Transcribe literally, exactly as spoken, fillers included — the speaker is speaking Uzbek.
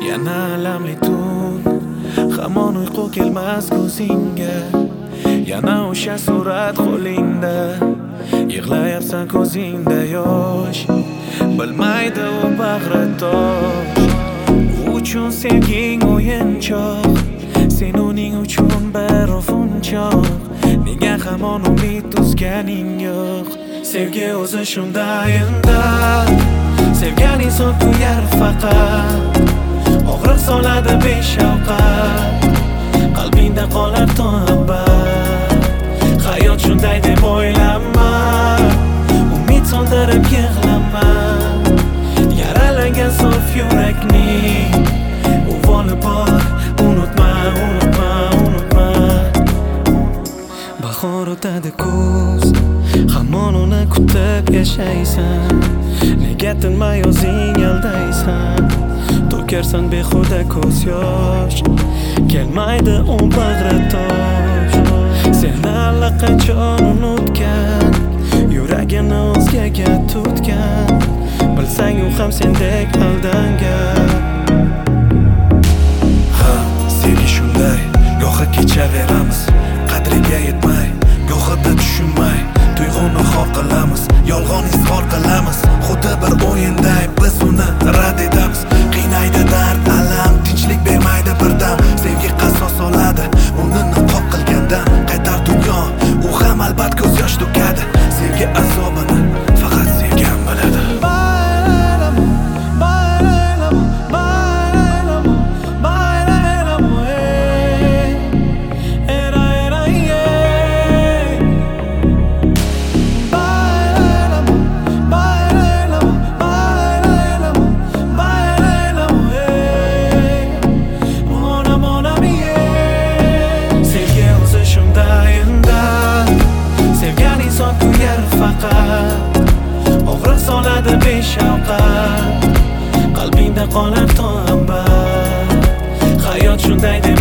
yana alamli tun, hamon uyqu kelmas ko'zingga. Yana o'sha surat qo'lingda, yig'layapsan ko'zingda yosh. Bilmaydi u bag'ritosh, u uchun sevging o'yinchoq, sen uning uchun bir o'funchoq. Nega hamon umid uzganing yo'q? Sevgi o'zi shunday indan, sevgan inson kuyar faqat, og'riq soladi beshafqat, qalbingda qolar to abad. Hayot shunday deb o'ylama, umid so'ndirib yig'lama, yaralangan sof yurakning uvoli bor. Unutma, unutma, unutma. Bahor o'tadi kuz, hamon uni kutib yashaysan. Nega tinmay o'zing aldaysan? To'karsan behuda ko'z yosh, kelmaydi u bag'ritosh. Seni allaqachon unutgan, yuragini o'zgaga tutgan. Bilsang u ham sendek aldangan. Ha, seni shunday gohi kechaveramiz, qadriga yetmay, gohida tushunmay, tuyg'uni xor qilamiz, yolg'on izhor qilamiz. Xuddi bir o'yinday biz uni rad etamiz. Qiynaydi dard, alam, tinchlik bermaydi birdam. Sevgi qasos oladi, uni niqob qilgandan. Qaytar dunyo, u ham albat ko'z yosh to'kadi. Sevgi azobini faqat sevgan biladi. Og'riq soladi beshafqat, qalbingda qolar to abad. Hayot shunday deb